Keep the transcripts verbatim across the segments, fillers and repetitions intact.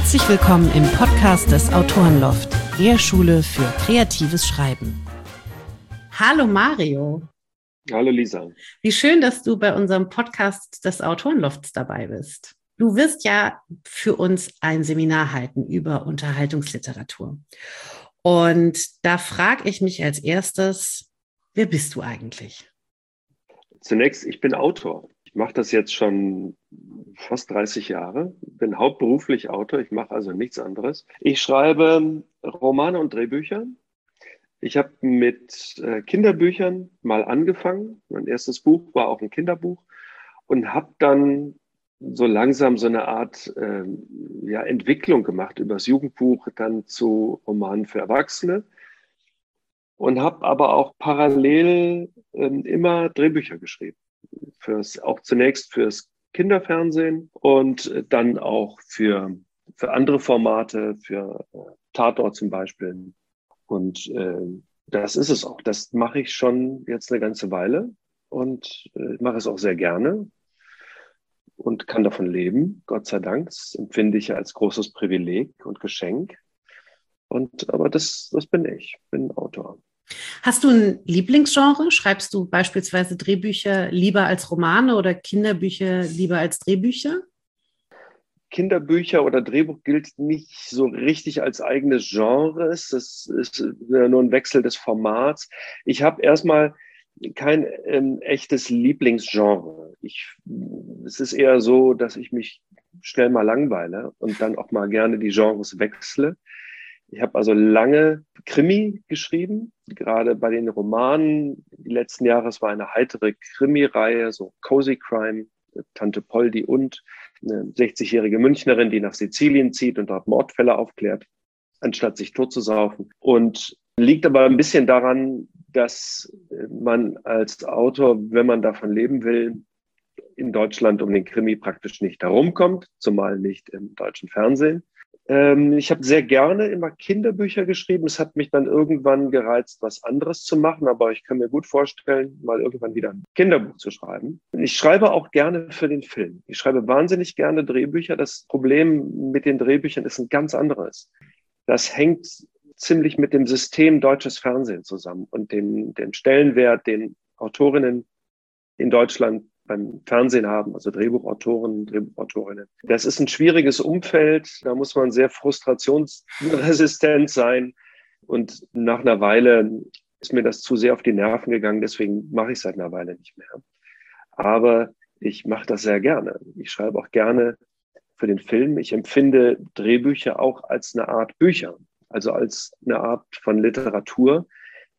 Herzlich willkommen im Podcast des Autorenloft, der Schule für kreatives Schreiben. Hallo Mario. Hallo Lisa. Wie schön, dass du bei unserem Podcast des Autorenlofts dabei bist. Du wirst ja für uns ein Seminar halten über Unterhaltungsliteratur. Und da frage ich mich als erstes, wer bist du eigentlich? Zunächst, ich bin Autor. Ich mache das jetzt schon fast dreißig Jahre, bin hauptberuflich Autor, ich mache also nichts anderes. Ich schreibe Romane und Drehbücher. Ich habe mit äh, Kinderbüchern mal angefangen. Mein erstes Buch war auch ein Kinderbuch und habe dann so langsam so eine Art äh, ja, Entwicklung gemacht über das Jugendbuch dann zu Romanen für Erwachsene und habe aber auch parallel äh, immer Drehbücher geschrieben. Fürs, auch zunächst fürs Kinderfernsehen und dann auch für, für andere Formate, für äh, Tatort zum Beispiel. Und äh, das ist es auch. Das mache ich schon jetzt eine ganze Weile und äh, mache es auch sehr gerne und kann davon leben, Gott sei Dank. Das empfinde ich ja als großes Privileg und Geschenk. Und, aber das, das bin ich, bin Autor. Hast du ein Lieblingsgenre? Schreibst du beispielsweise Drehbücher lieber als Romane oder Kinderbücher lieber als Drehbücher? Kinderbücher oder Drehbuch gilt nicht so richtig als eigenes Genre. Das ist nur ein Wechsel des Formats. Ich habe erstmal kein ähm, echtes Lieblingsgenre. Ich, es ist eher so, dass ich mich schnell mal langweile und dann auch mal gerne die Genres wechsle. Ich habe also lange Krimi geschrieben, gerade bei den Romanen. Die letzten Jahre, es war eine heitere Krimi-Reihe, so Cozy Crime, Tante Poldi und eine sechzigjährige Münchnerin, die nach Sizilien zieht und dort Mordfälle aufklärt, anstatt sich totzusaufen. Und liegt aber ein bisschen daran, dass man als Autor, wenn man davon leben will, in Deutschland um den Krimi praktisch nicht herumkommt, zumal nicht im deutschen Fernsehen. Ähm, ich habe sehr gerne immer Kinderbücher geschrieben. Es hat mich dann irgendwann gereizt, was anderes zu machen, aber ich kann mir gut vorstellen, mal irgendwann wieder ein Kinderbuch zu schreiben. Ich schreibe auch gerne für den Film. Ich schreibe wahnsinnig gerne Drehbücher. Das Problem mit den Drehbüchern ist ein ganz anderes. Das hängt ziemlich mit dem System deutsches Fernsehen zusammen und dem, dem Stellenwert, den Autorinnen in Deutschland beim Fernsehen haben, also Drehbuchautoren, Drehbuchautorinnen. Das ist ein schwieriges Umfeld, da muss man sehr frustrationsresistent sein und nach einer Weile ist mir das zu sehr auf die Nerven gegangen, deswegen mache ich es seit einer Weile nicht mehr. Aber ich mache das sehr gerne. Ich schreibe auch gerne für den Film. Ich empfinde Drehbücher auch als eine Art Bücher, also als eine Art von Literatur,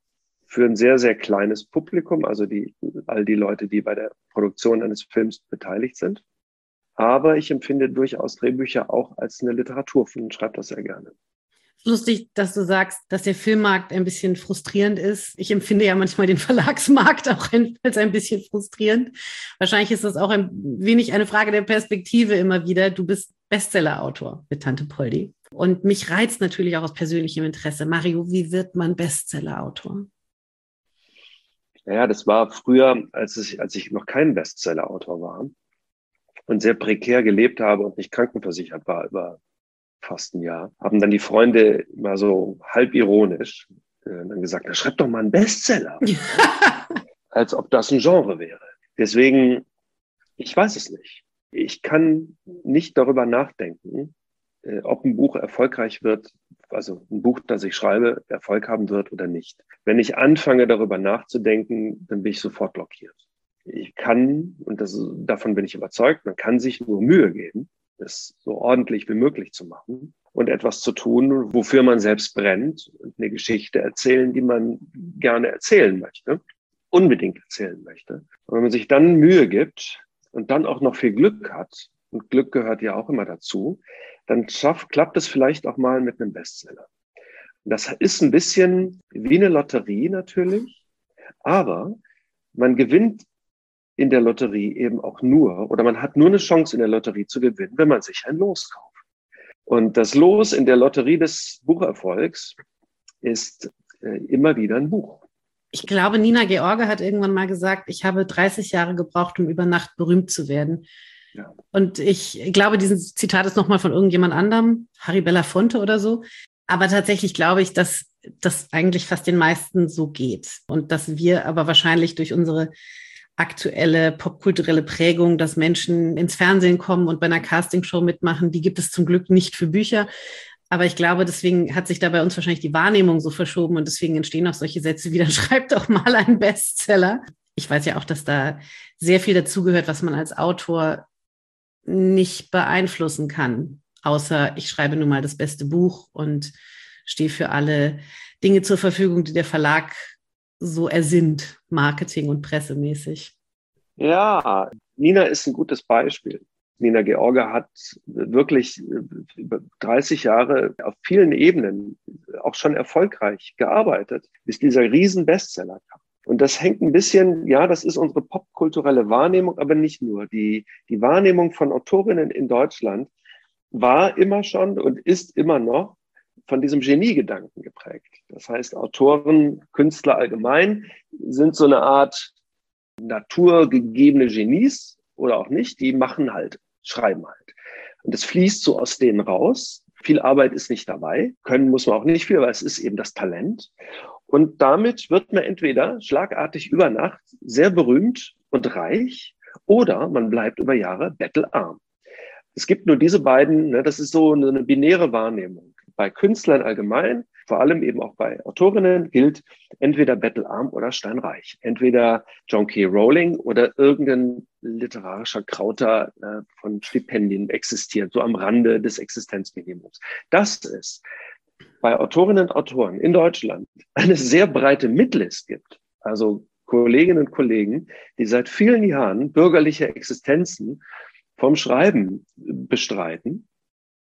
für ein sehr, sehr kleines Publikum, also die, all die Leute, die bei der Produktion eines Films beteiligt sind. Aber ich empfinde durchaus Drehbücher auch als eine Literatur und schreibe das sehr gerne. Lustig, dass du sagst, dass der Filmmarkt ein bisschen frustrierend ist. Ich empfinde ja manchmal den Verlagsmarkt auch ein, als ein bisschen frustrierend. Wahrscheinlich ist das auch ein wenig eine Frage der Perspektive immer wieder. Du bist Bestseller-Autor mit Tante Poldi. Und mich reizt natürlich auch aus persönlichem Interesse. Mario, wie wird man Bestseller-Autor? Ja, das war früher, als ich, als ich noch kein Bestseller-Autor war und sehr prekär gelebt habe und nicht krankenversichert war über fast ein Jahr, haben dann die Freunde immer so halb ironisch äh, dann gesagt, na, schreib doch mal einen Bestseller. Als ob das ein Genre wäre. Deswegen, ich weiß es nicht. Ich kann nicht darüber nachdenken, äh, ob ein Buch erfolgreich wird, also ein Buch, das ich schreibe, Erfolg haben wird oder nicht. Wenn ich anfange, darüber nachzudenken, dann bin ich sofort blockiert. Ich kann, und das, davon bin ich überzeugt, man kann sich nur Mühe geben, es so ordentlich wie möglich zu machen und etwas zu tun, wofür man selbst brennt und eine Geschichte erzählen, die man gerne erzählen möchte, unbedingt erzählen möchte. Und wenn man sich dann Mühe gibt und dann auch noch viel Glück hat, und Glück gehört ja auch immer dazu, dann schafft, klappt es vielleicht auch mal mit einem Bestseller. Das ist ein bisschen wie eine Lotterie natürlich, aber man gewinnt in der Lotterie eben auch nur, oder man hat nur eine Chance in der Lotterie zu gewinnen, wenn man sich ein Los kauft. Und das Los in der Lotterie des Bucherfolgs ist äh, immer wieder ein Buch. Ich glaube, Nina George hat irgendwann mal gesagt, ich habe dreißig Jahre gebraucht, um über Nacht berühmt zu werden. Ja. Und ich glaube, dieses Zitat ist nochmal von irgendjemand anderem, Harry Belafonte oder so. Aber tatsächlich glaube ich, dass das eigentlich fast den meisten so geht. Und dass wir aber wahrscheinlich durch unsere aktuelle popkulturelle Prägung, dass Menschen ins Fernsehen kommen und bei einer Castingshow mitmachen, die gibt es zum Glück nicht für Bücher. Aber ich glaube, deswegen hat sich da bei uns wahrscheinlich die Wahrnehmung so verschoben und deswegen entstehen auch solche Sätze wie, dann schreibt doch mal einen Bestseller. Ich weiß ja auch, dass da sehr viel dazugehört, was man als Autor nicht beeinflussen kann, außer ich schreibe nun mal das beste Buch und stehe für alle Dinge zur Verfügung, die der Verlag so ersinnt, Marketing- und pressemäßig. Ja, Nina ist ein gutes Beispiel. Nina George hat wirklich über dreißig Jahre auf vielen Ebenen auch schon erfolgreich gearbeitet, bis dieser Riesen-Bestseller kam. Und das hängt ein bisschen, ja, das ist unsere popkulturelle Wahrnehmung, aber nicht nur. Die, die Wahrnehmung von Autorinnen in Deutschland war immer schon und ist immer noch von diesem Geniegedanken geprägt. Das heißt, Autoren, Künstler allgemein sind so eine Art naturgegebene Genies oder auch nicht, die machen halt, schreiben halt. Und es fließt so aus denen raus. Viel Arbeit ist nicht dabei. Können muss man auch nicht viel, aber es ist eben das Talent. Und damit wird man entweder schlagartig über Nacht sehr berühmt und reich oder man bleibt über Jahre bettelarm. Es gibt nur diese beiden, ne, das ist so eine binäre Wahrnehmung. Bei Künstlern allgemein, vor allem eben auch bei Autorinnen, gilt entweder bettelarm oder steinreich. Entweder John K. Rowling oder irgendein literarischer Krauter äh, von Stipendien existiert, so am Rande des Existenzminimums. Das ist bei Autorinnen und Autoren in Deutschland eine sehr breite Midlist gibt. Also Kolleginnen und Kollegen, die seit vielen Jahren bürgerliche Existenzen vom Schreiben bestreiten.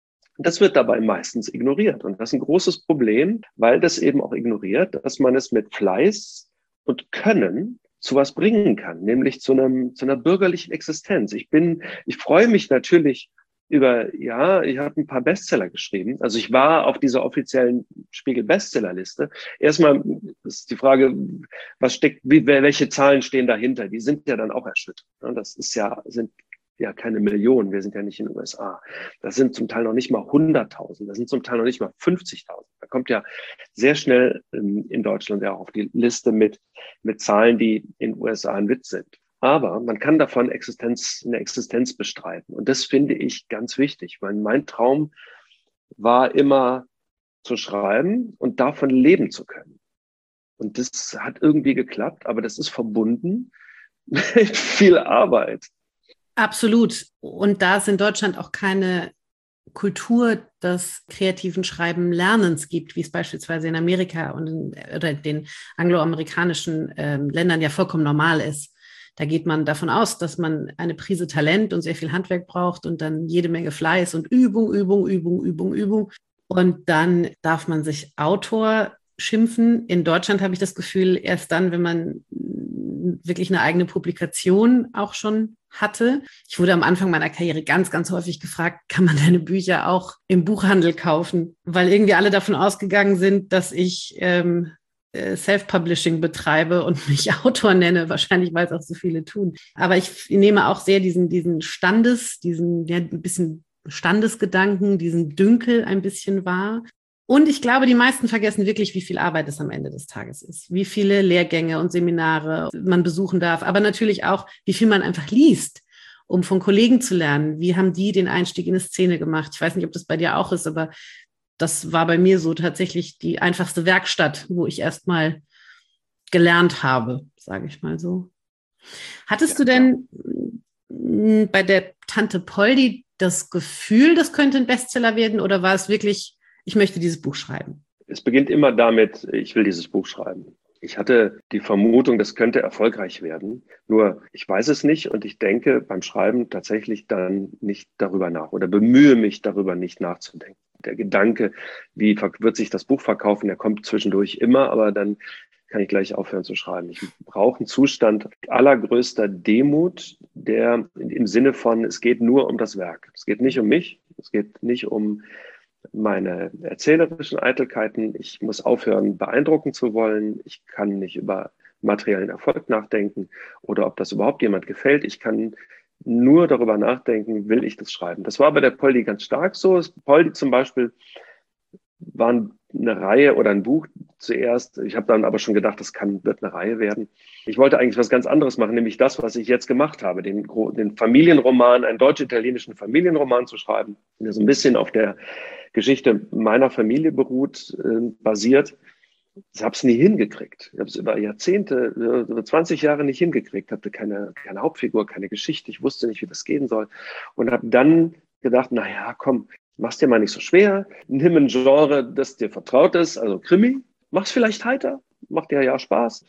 Das wird dabei meistens ignoriert. Und das ist ein großes Problem, weil das eben auch ignoriert, dass man es mit Fleiß und Können zu was bringen kann, nämlich zu einem, zu einer bürgerlichen Existenz. Ich bin, ich freue mich natürlich über, ja, ich habe ein paar Bestseller geschrieben. Also ich war auf dieser offiziellen Spiegel-Bestsellerliste. Erstmal ist die Frage, was steckt, wie, welche Zahlen stehen dahinter? Die sind ja dann auch erschütternd. Das ist ja, sind ja keine Millionen. Wir sind ja nicht in den U S A. Das sind zum Teil noch nicht mal hunderttausend. Das sind zum Teil noch nicht mal fünfzigtausend. Da kommt ja sehr schnell in Deutschland ja auch auf die Liste mit, mit Zahlen, die in den U S A ein Witz sind. Aber man kann davon Existenz, eine Existenz bestreiten. Und das finde ich ganz wichtig, weil mein Traum war immer zu schreiben und davon leben zu können. Und das hat irgendwie geklappt, aber das ist verbunden mit viel Arbeit. Absolut. Und da es in Deutschland auch keine Kultur des kreativen Schreiben Lernens gibt, wie es beispielsweise in Amerika und in, oder den angloamerikanischen äh, Ländern ja vollkommen normal ist. Da geht man davon aus, dass man eine Prise Talent und sehr viel Handwerk braucht und dann jede Menge Fleiß und Übung, Übung, Übung, Übung, Übung. Und dann darf man sich Autor schimpfen. In Deutschland habe ich das Gefühl, erst dann, wenn man wirklich eine eigene Publikation auch schon hatte. Ich wurde am Anfang meiner Karriere ganz, ganz häufig gefragt, kann man deine Bücher auch im Buchhandel kaufen? Weil irgendwie alle davon ausgegangen sind, dass ich ähm, Self-Publishing betreibe und mich Autor nenne, wahrscheinlich, weil es auch so viele tun. Aber ich nehme auch sehr diesen, diesen Standes, diesen ja, ein bisschen Standesgedanken, diesen Dünkel ein bisschen wahr. Und ich glaube, die meisten vergessen wirklich, wie viel Arbeit es am Ende des Tages ist, wie viele Lehrgänge und Seminare man besuchen darf, aber natürlich auch, wie viel man einfach liest, um von Kollegen zu lernen. Wie haben die den Einstieg in eine Szene gemacht? Ich weiß nicht, ob das bei dir auch ist, aber das war bei mir so tatsächlich die einfachste Werkstatt, wo ich erst mal gelernt habe, sage ich mal so. Hattest ja, du denn ja. bei der Tante Poldi das Gefühl, das könnte ein Bestseller werden, oder war es wirklich, ich möchte dieses Buch schreiben? Es beginnt immer damit, ich will dieses Buch schreiben. Ich hatte die Vermutung, das könnte erfolgreich werden. Nur ich weiß es nicht und ich denke beim Schreiben tatsächlich dann nicht darüber nach oder bemühe mich darüber nicht nachzudenken. Der Gedanke, wie wird sich das Buch verkaufen, der kommt zwischendurch immer, aber dann kann ich gleich aufhören zu schreiben. Ich brauche einen Zustand allergrößter Demut, der im Sinne von, es geht nur um das Werk. Es geht nicht um mich, es geht nicht um meine erzählerischen Eitelkeiten. Ich muss aufhören, beeindrucken zu wollen. Ich kann nicht über materiellen Erfolg nachdenken oder ob das überhaupt jemand gefällt. Ich kann nur darüber nachdenken, will ich das schreiben. Das war bei der Poldi ganz stark so. Poldi zum Beispiel war eine Reihe oder ein Buch zuerst. Ich habe dann aber schon gedacht, das kann, wird eine Reihe werden. Ich wollte eigentlich was ganz anderes machen, nämlich das, was ich jetzt gemacht habe, den, den Familienroman, einen deutsch-italienischen Familienroman zu schreiben, der so ein bisschen auf der Geschichte meiner Familie beruht, äh, basiert. Ich habe es nie hingekriegt. Ich habe es über Jahrzehnte, über zwanzig Jahre nicht hingekriegt, hatte keine, keine Hauptfigur, keine Geschichte. Ich wusste nicht, wie das gehen soll. Und habe dann gedacht, na ja, komm, mach's dir mal nicht so schwer. Nimm ein Genre, das dir vertraut ist, also Krimi. Mach's vielleicht heiter, macht dir ja Spaß.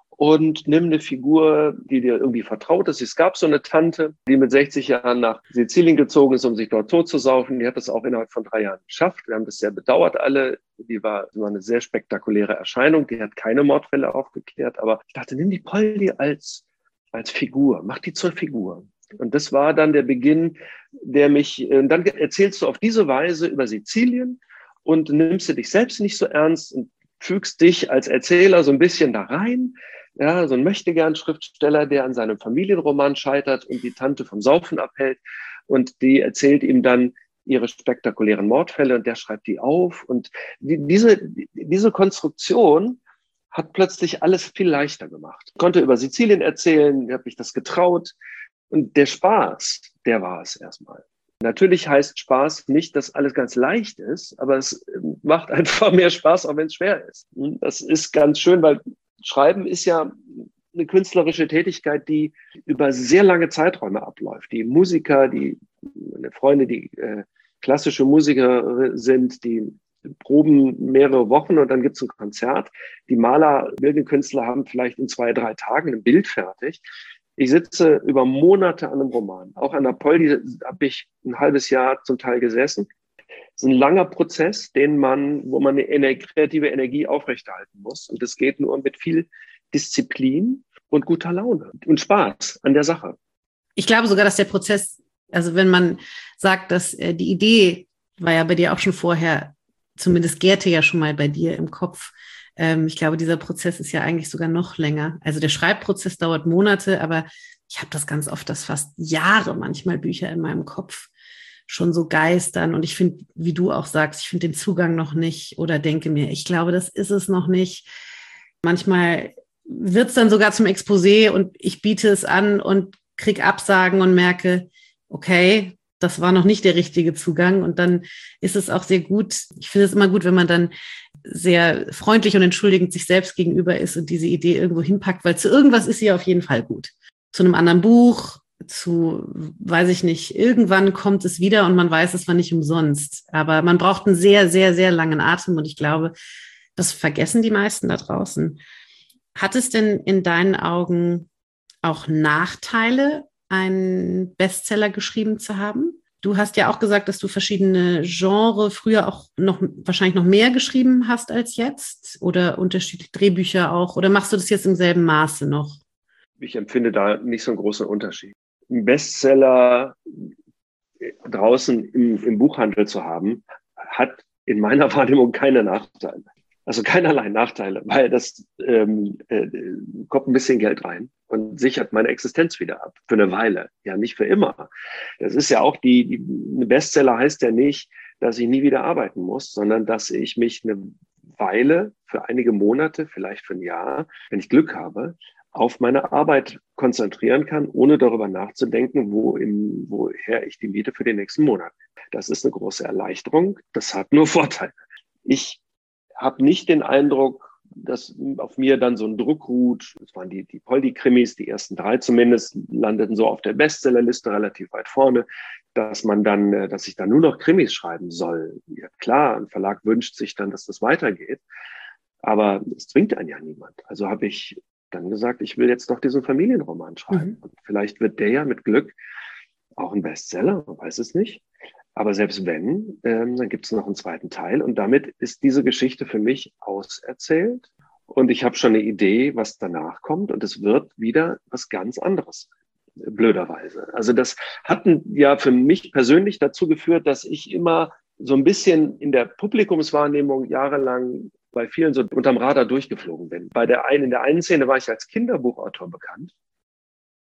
Und nimm eine Figur, die dir irgendwie vertraut ist. Es gab so eine Tante, die mit sechzig Jahren nach Sizilien gezogen ist, um sich dort totzusaufen. Die hat das auch innerhalb von drei Jahren geschafft. Wir haben das sehr bedauert alle. Die war, war eine sehr spektakuläre Erscheinung. Die hat keine Mordfälle aufgeklärt. Aber ich dachte, nimm die Poldi als, als Figur. Mach die zur Figur. Und das war dann der Beginn, der mich, und dann erzählst du auf diese Weise über Sizilien und nimmst du dich selbst nicht so ernst und fügst dich als Erzähler so ein bisschen da rein. Ja, so ein Möchtegern-Schriftsteller, der an seinem Familienroman scheitert und die Tante vom Saufen abhält. Und die erzählt ihm dann ihre spektakulären Mordfälle und der schreibt die auf. Und die, diese, diese Konstruktion hat plötzlich alles viel leichter gemacht. Ich konnte über Sizilien erzählen, habe mich das getraut. Und der Spaß, der war es erstmal. Natürlich heißt Spaß nicht, dass alles ganz leicht ist, aber es macht einfach mehr Spaß, auch wenn es schwer ist. Und das ist ganz schön, weil Schreiben ist ja eine künstlerische Tätigkeit, die über sehr lange Zeiträume abläuft. Die Musiker, die meine Freunde, die äh, klassische Musiker sind, die proben mehrere Wochen und dann gibt es ein Konzert. Die Maler, Bildkünstler haben vielleicht in zwei, drei Tagen ein Bild fertig. Ich sitze über Monate an einem Roman. Auch an der Poldi habe ich ein halbes Jahr zum Teil gesessen. Es ist ein langer Prozess, den man, wo man eine kreative Energie aufrechterhalten muss. Und das geht nur mit viel Disziplin und guter Laune und Spaß an der Sache. Ich glaube sogar, dass der Prozess, also wenn man sagt, dass äh, die Idee war ja bei dir auch schon vorher, zumindest gärte ja schon mal bei dir im Kopf. Ähm, ich glaube, dieser Prozess ist ja eigentlich sogar noch länger. Also der Schreibprozess dauert Monate, aber ich habe das ganz oft, dass fast Jahre manchmal Bücher in meinem Kopf schon so geistern. Und ich finde, wie du auch sagst, ich finde den Zugang noch nicht oder denke mir, ich glaube, das ist es noch nicht. Manchmal wird es dann sogar zum Exposé und ich biete es an und kriege Absagen und merke, okay, das war noch nicht der richtige Zugang. Und dann ist es auch sehr gut. Ich finde es immer gut, wenn man dann sehr freundlich und entschuldigend sich selbst gegenüber ist und diese Idee irgendwo hinpackt, weil zu irgendwas ist sie auf jeden Fall gut. Zu einem anderen Buch, zu, weiß ich nicht, irgendwann kommt es wieder und man weiß, es war nicht umsonst. Aber man braucht einen sehr, sehr, sehr langen Atem und ich glaube, das vergessen die meisten da draußen. Hat es denn in deinen Augen auch Nachteile, einen Bestseller geschrieben zu haben? Du hast ja auch gesagt, dass du verschiedene Genres früher auch noch wahrscheinlich noch mehr geschrieben hast als jetzt oder unterschiedliche Drehbücher auch. Oder machst du das jetzt im selben Maße noch? Ich empfinde da nicht so einen großen Unterschied. Ein Bestseller draußen im, im Buchhandel zu haben, hat in meiner Wahrnehmung keine Nachteile. Also keinerlei Nachteile, weil das ähm, äh, kommt ein bisschen Geld rein und sichert meine Existenz wieder ab. Für eine Weile, ja nicht für immer. Das ist ja auch die, die eine Bestseller heißt ja nicht, dass ich nie wieder arbeiten muss, sondern dass ich mich eine Weile für einige Monate, vielleicht für ein Jahr, wenn ich Glück habe, auf meine Arbeit konzentrieren kann, ohne darüber nachzudenken, wo im, woher ich die Miete für den nächsten Monat. Das ist eine große Erleichterung. Das hat nur Vorteile. Ich habe nicht den Eindruck, dass auf mir dann so ein Druck ruht. Das waren die, die Poldi-Krimis, die ersten drei zumindest, landeten so auf der Bestsellerliste relativ weit vorne, dass man dann, dass ich dann nur noch Krimis schreiben soll. Ja, klar, ein Verlag wünscht sich dann, dass das weitergeht, aber es zwingt einen ja niemand. Also habe ich dann gesagt, ich will jetzt doch diesen Familienroman schreiben. Mhm. Und vielleicht wird der ja mit Glück auch ein Bestseller, man weiß es nicht. Aber selbst wenn, ähm, dann gibt es noch einen zweiten Teil. Und damit ist diese Geschichte für mich auserzählt. Und ich habe schon eine Idee, was danach kommt. Und es wird wieder was ganz anderes, blöderweise. Also das hat ja für mich persönlich dazu geführt, dass ich immer so ein bisschen in der Publikumswahrnehmung jahrelang bei vielen so unterm Radar durchgeflogen bin. Bei der einen, in der einen Szene war ich als Kinderbuchautor bekannt.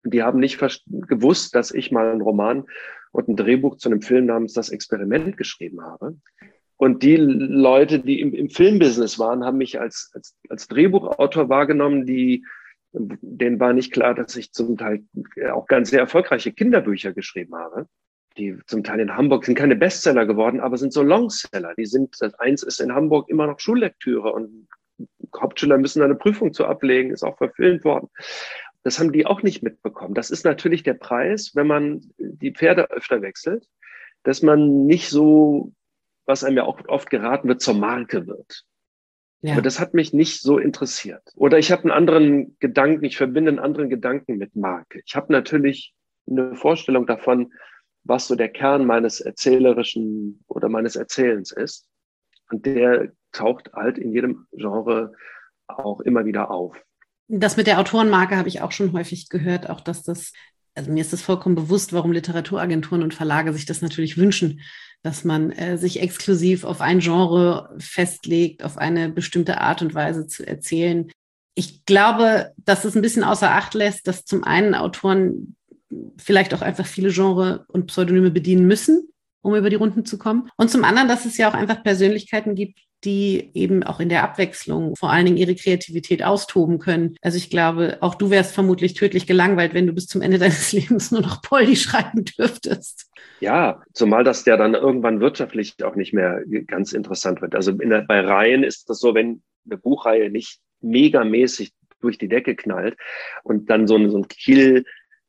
Die haben nicht gewusst, dass ich mal einen Roman und ein Drehbuch zu einem Film namens Das Experiment geschrieben habe. Und die Leute, die im, im Filmbusiness waren, haben mich als, als, als Drehbuchautor wahrgenommen, die, denen war nicht klar, dass ich zum Teil auch ganz sehr erfolgreiche Kinderbücher geschrieben habe. Die zum Teil in Hamburg sind keine Bestseller geworden, aber sind so Longseller. Die sind, das eins ist in Hamburg immer noch Schullektüre und Hauptschüler müssen eine Prüfung zu ablegen, ist auch verfilmt worden. Das haben die auch nicht mitbekommen. Das ist natürlich der Preis, wenn man die Pferde öfter wechselt, dass man nicht so, was einem ja auch oft geraten wird, zur Marke wird. Ja. Aber das hat mich nicht so interessiert. Oder ich habe einen anderen Gedanken, ich verbinde einen anderen Gedanken mit Marke. Ich habe natürlich eine Vorstellung davon, was so der Kern meines erzählerischen oder meines Erzählens ist. Und der taucht halt in jedem Genre auch immer wieder auf. Das mit der Autorenmarke habe ich auch schon häufig gehört, auch dass das, also mir ist das vollkommen bewusst, warum Literaturagenturen und Verlage sich das natürlich wünschen, dass man äh, sich exklusiv auf ein Genre festlegt, auf eine bestimmte Art und Weise zu erzählen. Ich glaube, dass es ein bisschen außer Acht lässt, dass zum einen Autoren vielleicht auch einfach viele Genre und Pseudonyme bedienen müssen, um über die Runden zu kommen. Und zum anderen, dass es ja auch einfach Persönlichkeiten gibt, die eben auch in der Abwechslung vor allen Dingen ihre Kreativität austoben können. Also ich glaube, auch du wärst vermutlich tödlich gelangweilt, wenn du bis zum Ende deines Lebens nur noch Polly schreiben dürftest. Ja, zumal das ja dann irgendwann wirtschaftlich auch nicht mehr ganz interessant wird. Also in der, bei Reihen ist das so, wenn eine Buchreihe nicht megamäßig durch die Decke knallt und dann so, eine, so ein Kill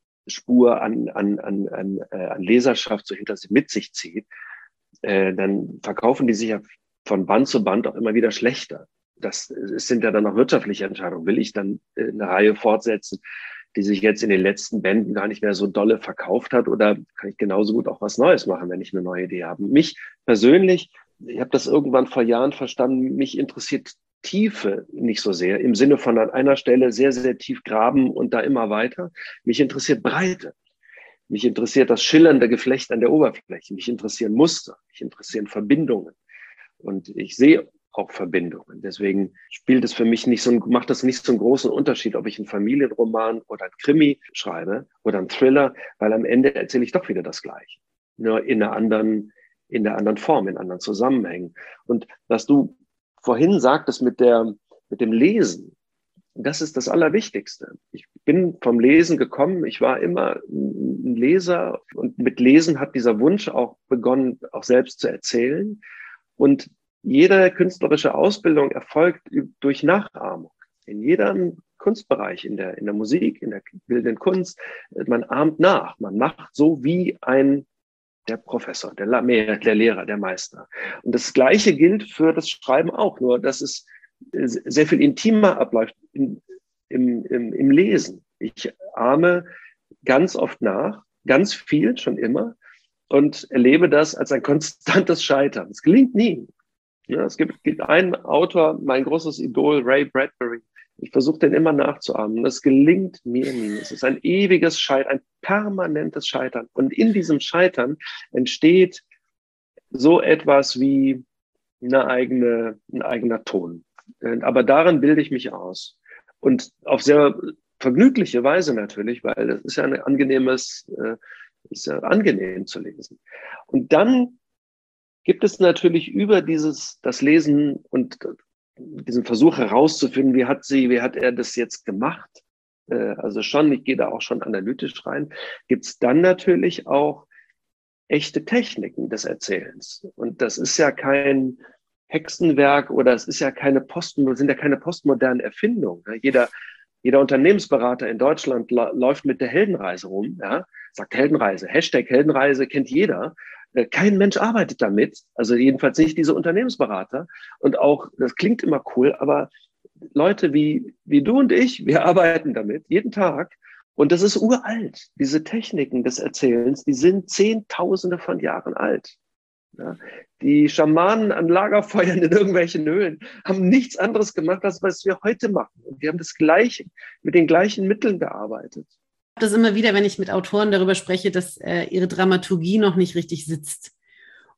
Spur an, an, an, an, äh, an Leserschaft so hinter sich mit sich zieht, äh, dann verkaufen die sich ja von Band zu Band auch immer wieder schlechter. Das, das sind ja dann auch wirtschaftliche Entscheidungen. Will ich dann äh, eine Reihe fortsetzen, die sich jetzt in den letzten Bänden gar nicht mehr so dolle verkauft hat, oder kann ich genauso gut auch was Neues machen, wenn ich eine neue Idee habe? Mich persönlich, ich habe das irgendwann vor Jahren verstanden, mich interessiert Tiefe nicht so sehr, im Sinne von an einer Stelle sehr, sehr tief graben und da immer weiter. Mich interessiert Breite. Mich interessiert das schillernde Geflecht an der Oberfläche. Mich interessieren Muster. Mich interessieren Verbindungen. Und ich sehe auch Verbindungen. Deswegen spielt es für mich nicht so, macht das nicht so einen großen Unterschied, ob ich einen Familienroman oder einen Krimi schreibe oder einen Thriller, weil am Ende erzähle ich doch wieder das Gleiche. Nur in einer anderen, in der anderen Form, in anderen Zusammenhängen. Und was du vorhin sagtest mit der, mit dem Lesen, das ist das Allerwichtigste. Ich bin vom Lesen gekommen. Ich war immer ein Leser und mit Lesen hat dieser Wunsch auch begonnen, auch selbst zu erzählen. Und jede künstlerische Ausbildung erfolgt durch Nachahmung. In jedem Kunstbereich, in der, in der Musik, in der bildenden Kunst, man ahmt nach. Man macht so wie ein der Professor, der, der Lehrer, der Meister. Und das Gleiche gilt für das Schreiben auch, nur dass es sehr viel intimer abläuft im, im, im, im Lesen. Ich ahme ganz oft nach, ganz viel, schon immer, und erlebe das als ein konstantes Scheitern. Es gelingt nie. Ja, es gibt, gibt einen Autor, mein großes Idol, Ray Bradbury. Ich versuche den immer nachzuahmen. Das gelingt mir nie. Es ist ein ewiges Scheitern, ein permanentes Scheitern. Und in diesem Scheitern entsteht so etwas wie eine eigene, ein eigener Ton. Aber darin bilde ich mich aus. Und auf sehr vergnügliche Weise natürlich, weil das ist ja ein angenehmes, ist ja angenehm zu lesen. Und dann gibt es natürlich über dieses, das Lesen und diesen Versuch herauszufinden, wie hat sie, wie hat er das jetzt gemacht? Also schon, ich gehe da auch schon analytisch rein, gibt es dann natürlich auch echte Techniken des Erzählens. Und das ist ja kein Hexenwerk oder es ist ja keine Posten, sind ja keine postmodernen Erfindungen. Jeder, jeder Unternehmensberater in Deutschland läuft mit der Heldenreise rum, ja, sagt Heldenreise, Hashtag Heldenreise kennt jeder. Kein Mensch arbeitet damit, also jedenfalls nicht diese Unternehmensberater. Und auch, das klingt immer cool, aber Leute wie, wie du und ich, wir arbeiten damit jeden Tag. Und das ist uralt. Diese Techniken des Erzählens, die sind Zehntausende von Jahren alt. Ja, die Schamanen an Lagerfeuern in irgendwelchen Höhlen haben nichts anderes gemacht, als was wir heute machen. Und die haben das Gleiche, mit den gleichen Mitteln gearbeitet. Ich habe das immer wieder, wenn ich mit Autoren darüber spreche, dass äh, ihre Dramaturgie noch nicht richtig sitzt.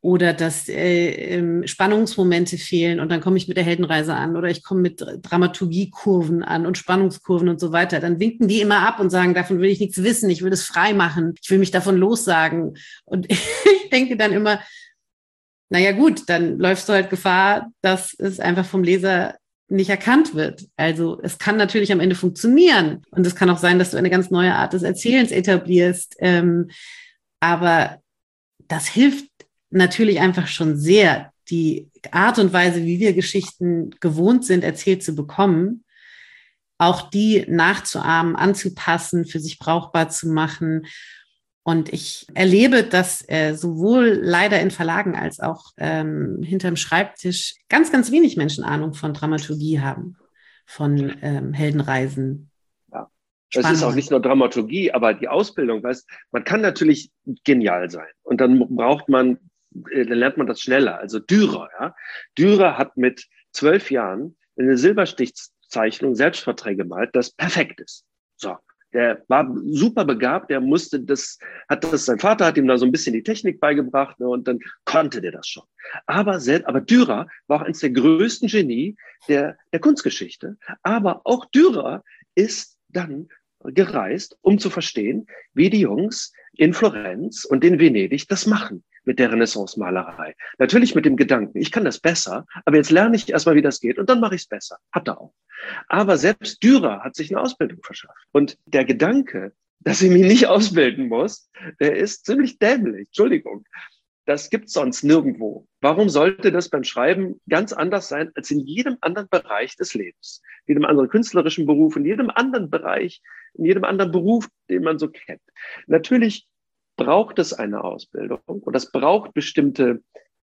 oder dass äh, ähm, Spannungsmomente fehlen und dann komme ich mit der Heldenreise an oder ich komme mit Dramaturgiekurven an und Spannungskurven und so weiter, dann winken die immer ab und sagen, davon will ich nichts wissen, ich will das frei machen, ich will mich davon lossagen. Und ich denke dann immer, naja gut, dann läufst du halt Gefahr, dass es einfach vom Leser nicht erkannt wird. Also es kann natürlich am Ende funktionieren und es kann auch sein, dass du eine ganz neue Art des Erzählens etablierst, ähm, aber das hilft natürlich einfach schon sehr, die Art und Weise, wie wir Geschichten gewohnt sind, erzählt zu bekommen, auch die nachzuahmen, anzupassen, für sich brauchbar zu machen. Und ich erlebe, dass äh, sowohl leider in Verlagen als auch ähm, hinterm Schreibtisch ganz, ganz wenig Menschen Ahnung von Dramaturgie haben, von ähm, Heldenreisen. Ja. Es ist auch nicht nur Dramaturgie, aber die Ausbildung, weißt, man kann natürlich genial sein und dann braucht man, äh, dann lernt man das schneller. Also Dürer, ja. Dürer hat mit zwölf Jahren eine Silberstichzeichnung Selbstporträt gemalt, das perfekt ist. So. Der war super begabt, der musste das, hat das, sein Vater hat ihm da so ein bisschen die Technik beigebracht, ne, und dann konnte der das schon. Aber, selbst, aber Dürer war auch eines der größten Genie der, der Kunstgeschichte. Aber auch Dürer ist dann gereist, um zu verstehen, wie die Jungs in Florenz und in Venedig das machen mit der Renaissance-Malerei. Natürlich mit dem Gedanken, ich kann das besser, aber jetzt lerne ich erstmal, wie das geht und dann mache ich es besser. Hat er auch. Aber selbst Dürer hat sich eine Ausbildung verschafft. Und der Gedanke, dass ich mich nicht ausbilden muss, der ist ziemlich dämlich. Entschuldigung. Das gibt's sonst nirgendwo. Warum sollte das beim Schreiben ganz anders sein als in jedem anderen Bereich des Lebens? In jedem anderen künstlerischen Beruf, in jedem anderen Bereich, in jedem anderen Beruf, den man so kennt. Natürlich braucht es eine Ausbildung und das braucht bestimmte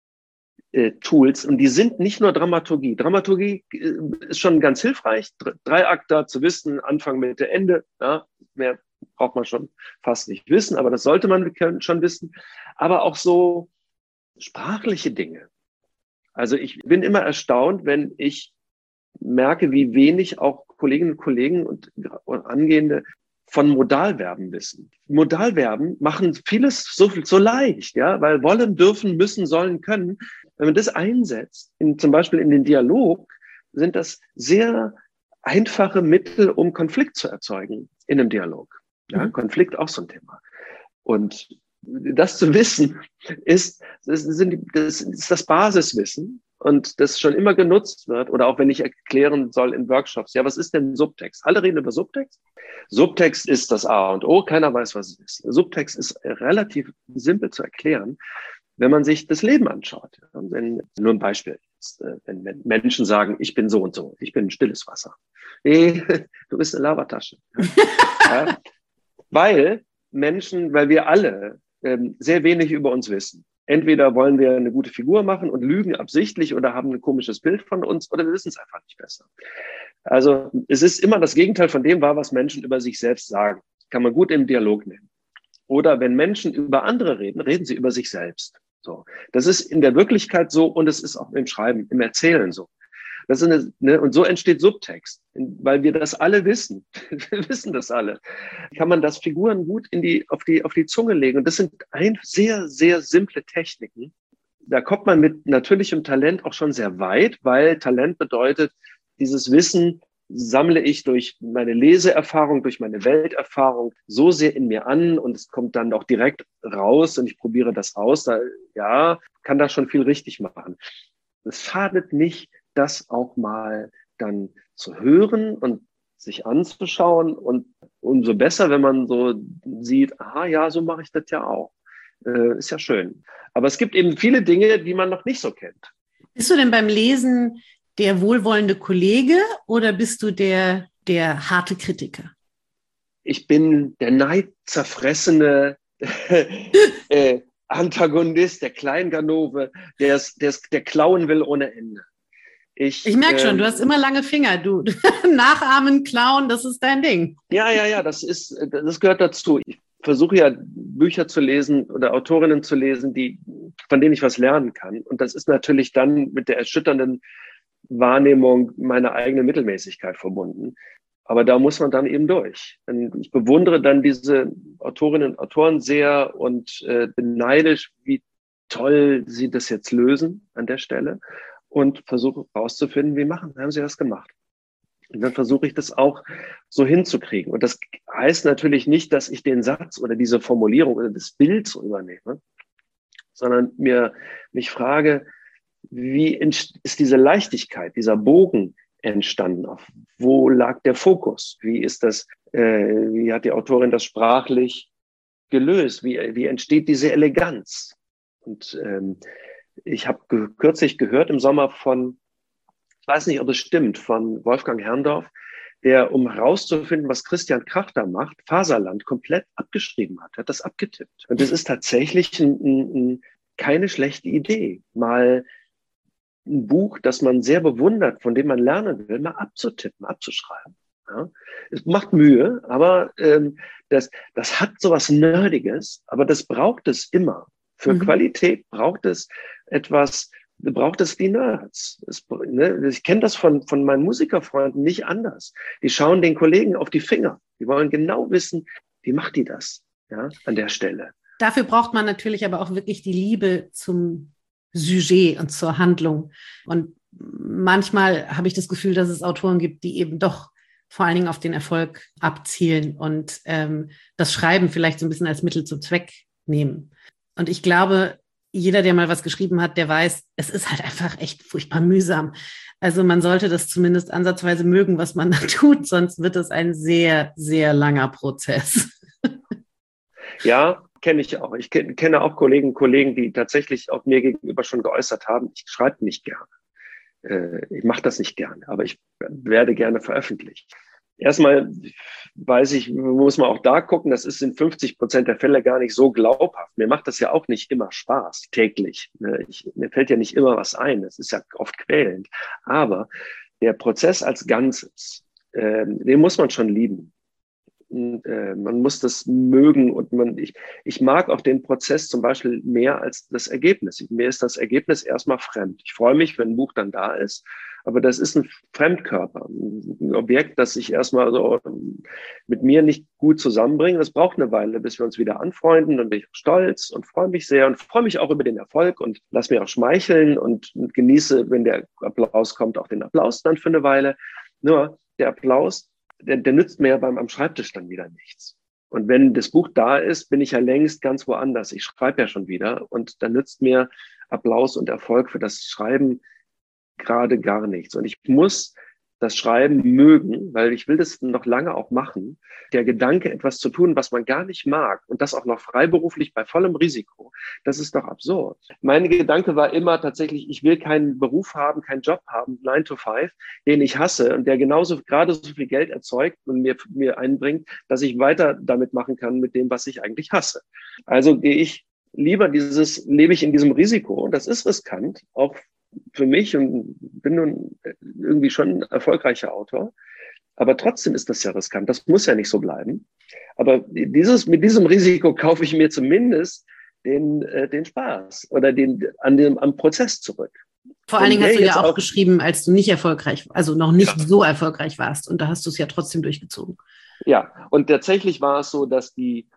äh, Tools und die sind nicht nur Dramaturgie. Dramaturgie äh, ist schon ganz hilfreich, Dreiakter zu wissen, Anfang, Mitte, Ende, ja, mehr braucht man schon fast nicht wissen, aber das sollte man schon wissen. Aber auch so sprachliche Dinge. Also ich bin immer erstaunt, wenn ich merke, wie wenig auch Kolleginnen und Kollegen und, und Angehende von Modalverben wissen. Modalverben machen vieles so, so leicht, ja, weil wollen, dürfen, müssen, sollen, können. Wenn man das einsetzt, in, zum Beispiel in den Dialog, sind das sehr einfache Mittel, um Konflikt zu erzeugen in einem Dialog. Ja, mhm. Konflikt auch so ein Thema. Und das zu wissen, ist, das, sind die, das ist das Basiswissen und das schon immer genutzt wird. Oder auch wenn ich erklären soll in Workshops, ja, was ist denn Subtext? Alle reden über Subtext. Subtext ist das A und O, keiner weiß, was es ist. Subtext ist relativ simpel zu erklären, wenn man sich das Leben anschaut. Und wenn, nur ein Beispiel, wenn, wenn Menschen sagen, ich bin so und so, ich bin stilles Wasser. Nee, du bist eine Lavatasche. Ja, weil Menschen, weil wir alle ähm, sehr wenig über uns wissen. Entweder wollen wir eine gute Figur machen und lügen absichtlich oder haben ein komisches Bild von uns oder wir wissen es einfach nicht besser. Also es ist immer das Gegenteil von dem wahr, was Menschen über sich selbst sagen. Kann man gut im Dialog nehmen. Oder wenn Menschen über andere reden, reden sie über sich selbst. So, das ist in der Wirklichkeit so und es ist auch im Schreiben, im Erzählen so. Das ist eine, ne, und so entsteht Subtext, weil wir das alle wissen. Wir wissen das alle. Kann man das Figuren gut in die, auf die, auf die Zunge legen. Und das sind ein, sehr, sehr simple Techniken. Da kommt man mit natürlichem Talent auch schon sehr weit, weil Talent bedeutet, dieses Wissen sammle ich durch meine Leseerfahrung, durch meine Welterfahrung so sehr in mir an und es kommt dann auch direkt raus und ich probiere das aus. Da, ja, kann da schon viel richtig machen. Es schadet nicht, das auch mal dann zu hören und sich anzuschauen und umso besser, wenn man so sieht, aha, ja, so mache ich das ja auch. Äh, ist ja schön. Aber es gibt eben viele Dinge, die man noch nicht so kennt. Bist du denn beim Lesen der wohlwollende Kollege oder bist du der, der harte Kritiker? Ich bin der neidzerfressene äh, Antagonist, der Kleinganove, der, der, der klauen will ohne Ende. Ich, ich merke schon, ähm, du hast immer lange Finger. Du nachahmen, klauen, das ist dein Ding. Ja, ja, ja, das ist, das gehört dazu. Ich versuche ja Bücher zu lesen oder Autorinnen zu lesen, die, von denen ich was lernen kann. Und das ist natürlich dann mit der erschütternden Wahrnehmung meiner eigenen Mittelmäßigkeit verbunden. Aber da muss man dann eben durch. Ich bewundere dann diese Autorinnen und Autoren sehr und äh, bin neidisch, wie toll Sie das jetzt lösen an der Stelle und versuche herauszufinden, wie machen, haben Sie das gemacht? Und dann versuche ich das auch so hinzukriegen. Und das heißt natürlich nicht, dass ich den Satz oder diese Formulierung oder das Bild so übernehme, sondern mir mich frage, wie ist diese Leichtigkeit, dieser Bogen entstanden? Auf wo lag der Fokus? Wie ist das, äh, wie hat die Autorin das sprachlich gelöst? Wie, wie entsteht diese Eleganz? Und ähm, ich habe ge- kürzlich gehört im Sommer von, ich weiß nicht, ob es stimmt, von Wolfgang Herrndorf, der, um herauszufinden, was Christian Krachter macht, Faserland komplett abgeschrieben hat, hat das abgetippt. Und das ist tatsächlich ein, ein, ein, keine schlechte Idee, mal ein Buch, das man sehr bewundert, von dem man lernen will, mal abzutippen, abzuschreiben. Ja? Es macht Mühe, aber ähm, das, das hat sowas Nerdiges, aber das braucht es immer. Für mhm. Qualität braucht es etwas, braucht es die Nerds. Es, ne, ich kenne das von, von meinen Musikerfreunden nicht anders. Die schauen den Kollegen auf die Finger. Die wollen genau wissen, wie macht die das, ja, an der Stelle. Dafür braucht man natürlich aber auch wirklich die Liebe zum Sujet und zur Handlung. Und manchmal habe ich das Gefühl, dass es Autoren gibt, die eben doch vor allen Dingen auf den Erfolg abzielen und ähm, das Schreiben vielleicht so ein bisschen als Mittel zum Zweck nehmen. Und ich glaube, jeder, der mal was geschrieben hat, der weiß, es ist halt einfach echt furchtbar mühsam. Also man sollte das zumindest ansatzweise mögen, was man da tut, sonst wird es ein sehr, sehr langer Prozess. Ja, kenne ich auch. Ich kenne auch Kollegen, Kollegen, die tatsächlich auch mir gegenüber schon geäußert haben, ich schreibe nicht gerne. Äh, ich mache das nicht gerne, aber ich werde gerne veröffentlicht. Erstmal weiß ich, muss man auch da gucken, das ist in fünfzig Prozent der Fälle gar nicht so glaubhaft. Mir macht das ja auch nicht immer Spaß, täglich. Ich, mir fällt ja nicht immer was ein, das ist ja oft quälend. Aber der Prozess als Ganzes, äh, den muss man schon lieben. Und, äh, man muss das mögen und man, ich, ich mag auch den Prozess zum Beispiel mehr als das Ergebnis. Mir ist das Ergebnis erstmal fremd. Ich freue mich, wenn ein Buch dann da ist, aber das ist ein Fremdkörper, ein Objekt, das ich erstmal so mit mir nicht gut zusammenbringe. Das braucht eine Weile, bis wir uns wieder anfreunden. Dann bin ich stolz und freue mich sehr und freue mich auch über den Erfolg und lass mir auch schmeicheln und, und genieße, wenn der Applaus kommt, auch den Applaus dann für eine Weile. Nur der Applaus, Der, der nützt mir ja beim am Schreibtisch dann wieder nichts. Und wenn das Buch da ist, bin ich ja längst ganz woanders. Ich schreibe ja schon wieder und dann nützt mir Applaus und Erfolg für das Schreiben gerade gar nichts. Und ich muss das Schreiben mögen, weil ich will das noch lange auch machen. Der Gedanke, etwas zu tun, was man gar nicht mag und das auch noch freiberuflich bei vollem Risiko, das ist doch absurd. Mein Gedanke war immer tatsächlich, ich will keinen Beruf haben, keinen Job haben, nine to five, den ich hasse und der genauso gerade so viel Geld erzeugt und mir, mir einbringt, dass ich weiter damit machen kann mit dem, was ich eigentlich hasse. Also gehe ich lieber dieses, lebe ich in diesem Risiko. Das ist riskant, auch für mich und bin nun irgendwie schon ein erfolgreicher Autor. Aber trotzdem ist das ja riskant. Das muss ja nicht so bleiben. Aber dieses, mit diesem Risiko kaufe ich mir zumindest den, äh, den Spaß oder den, an dem, am Prozess zurück. Vor allen Dingen hast du ja auch, auch geschrieben, als du nicht erfolgreich, also noch nicht ja. so erfolgreich warst. Und da hast du es ja trotzdem durchgezogen. Ja, und tatsächlich war es so, dass die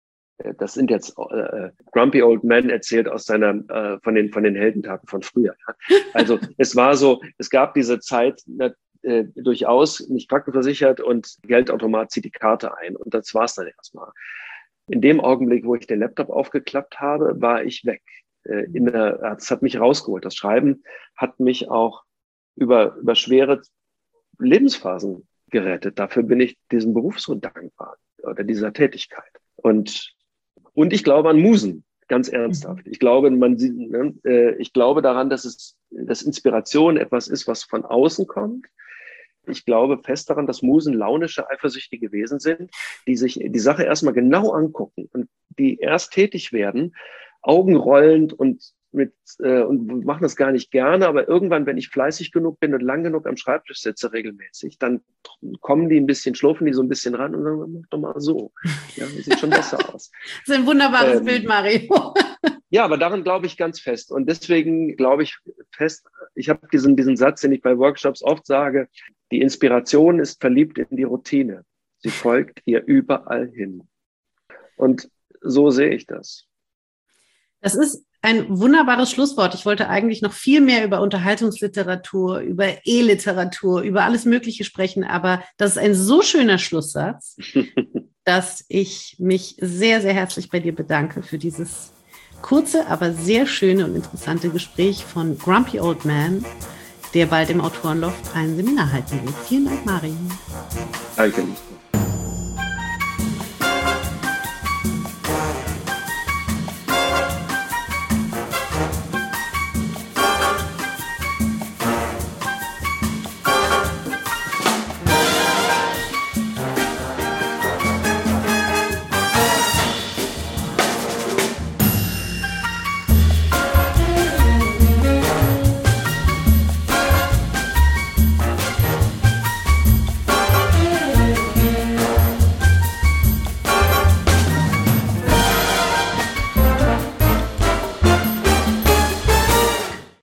Das sind jetzt äh, Grumpy Old Man erzählt aus seiner äh, von den von den Heldentagen von früher. Also es war so, es gab diese Zeit äh, durchaus nicht krankenversichert und Geldautomat zieht die Karte ein und das war's dann erstmal. In dem Augenblick, wo ich den Laptop aufgeklappt habe, war ich weg. Äh, in der, das hat mich rausgeholt. Das Schreiben hat mich auch über über schwere Lebensphasen gerettet. Dafür bin ich diesem Beruf so dankbar oder dieser Tätigkeit. Und Und ich glaube an Musen, ganz ernsthaft. Ich glaube, man, ne, ich glaube daran, dass es, dass Inspiration etwas ist, was von außen kommt. Ich glaube fest daran, dass Musen launische, eifersüchtige Wesen sind, die sich die Sache erstmal genau angucken und die erst tätig werden, augenrollend und mit äh, und machen das gar nicht gerne, aber irgendwann, wenn ich fleißig genug bin und lang genug am Schreibtisch sitze regelmäßig, dann kommen die ein bisschen, schlurfen die so ein bisschen ran und sagen, mach doch mal so. Ja, das sieht schon besser aus. Das ist ein wunderbares ähm, Bild, Mario. Ja, aber daran glaube ich ganz fest. Und deswegen glaube ich fest, ich habe diesen, diesen Satz, den ich bei Workshops oft sage, die Inspiration ist verliebt in die Routine. Sie folgt ihr überall hin. Und so sehe ich das. Das ist ein wunderbares Schlusswort. Ich wollte eigentlich noch viel mehr über Unterhaltungsliteratur, über E-Literatur, über alles Mögliche sprechen, aber das ist ein so schöner Schlusssatz, dass ich mich sehr, sehr herzlich bei dir bedanke für dieses kurze, aber sehr schöne und interessante Gespräch von Grumpy Old Man, der bald im Autorenloft ein Seminar halten wird. Vielen Dank, Marian. Danke.